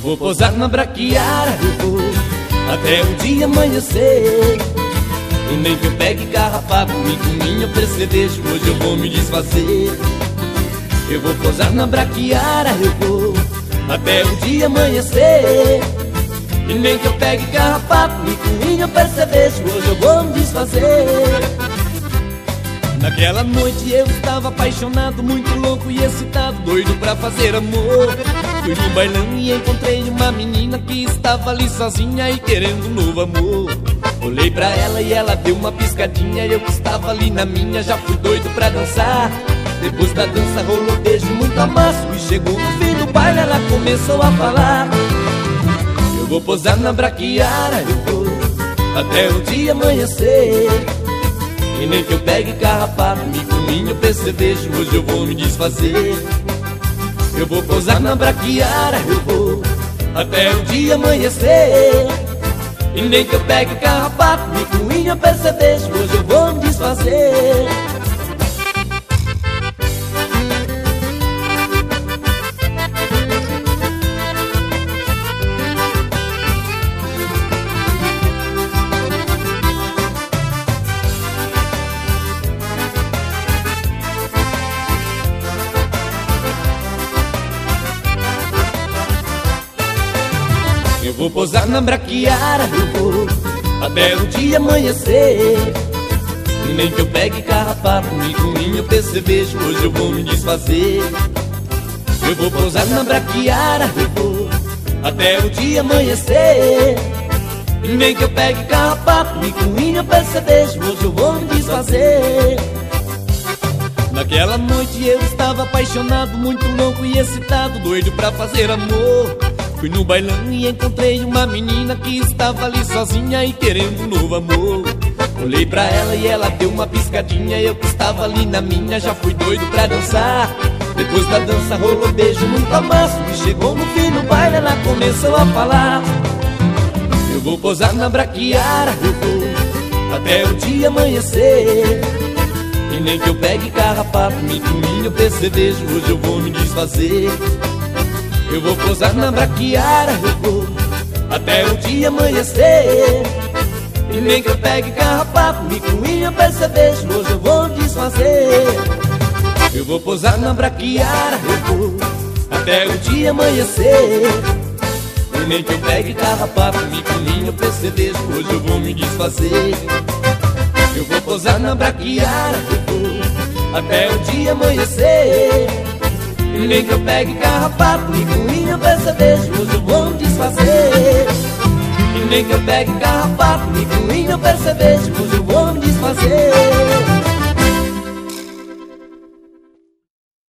vou posar na braquiara, eu vou até o dia amanhecer. E nem que eu pegue garrafa comigo, minha percevejo, hoje eu vou me desfazer. Eu vou posar na braquiara, eu vou até o dia amanhecer. E nem que eu pegue garrafa comigo, minha percevejo, hoje eu vou me desfazer. Naquela noite eu estava apaixonado, muito louco e excitado, doido pra fazer amor. Fui no bailão e encontrei uma menina que estava ali sozinha e querendo um novo amor. Olhei pra ela e ela deu uma piscadinha, eu que estava ali na minha já fui doido pra dançar. Depois da dança rolou beijo, muito amasso, e chegou no fim do baile ela começou a falar: eu vou posar na braquiara, eu vou até o dia amanhecer. E nem que eu pegue carrapato, me cominho, percevejo, hoje eu vou me desfazer. Eu vou posar na braquiara, eu vou até o dia amanhecer. E nem que eu pegue carrapato, me cominho, percevejo, hoje eu vou me desfazer. Eu vou posar na braquiara, eu vou até o dia amanhecer. E nem que eu pegue carrapato, me cominho, percevejo, hoje eu vou me desfazer. Eu vou posar na braquiara, eu vou até o dia amanhecer. E nem que eu pegue carrapato, me cominho, percevejo, hoje eu vou me desfazer. Naquela noite eu estava apaixonado, muito louco e excitado, doido pra fazer amor. Fui no bailão e encontrei uma menina que estava ali sozinha e querendo um novo amor. Olhei pra ela e ela deu uma piscadinha, eu que estava ali na minha já fui doido pra dançar. Depois da dança rolou beijo, muito amasso, e chegou no fim do baile ela começou a falar: eu vou posar na braquiara, eu vou até o dia amanhecer. E nem que eu pegue carrapato, me cominho, percevejo, hoje eu vou me desfazer. Eu vou posar na braquiara, eu vou até o dia amanhecer. E nem que eu pegue carrapato, me cominho, percevejo, hoje eu vou desfazer. Eu vou posar na braquiara, eu vou até o dia amanhecer. E nem que eu pegue carrapato, me cominho, percevejo, hoje eu vou me desfazer. Eu vou posar na braquiara, eu vou até o dia amanhecer. E nem que eu pegue carrapato, me cominho, percevejo, hoje eu vou me desfazer. E nem que eu pegue carrapato, me cominho, percevejo, hoje eu vou me desfazer.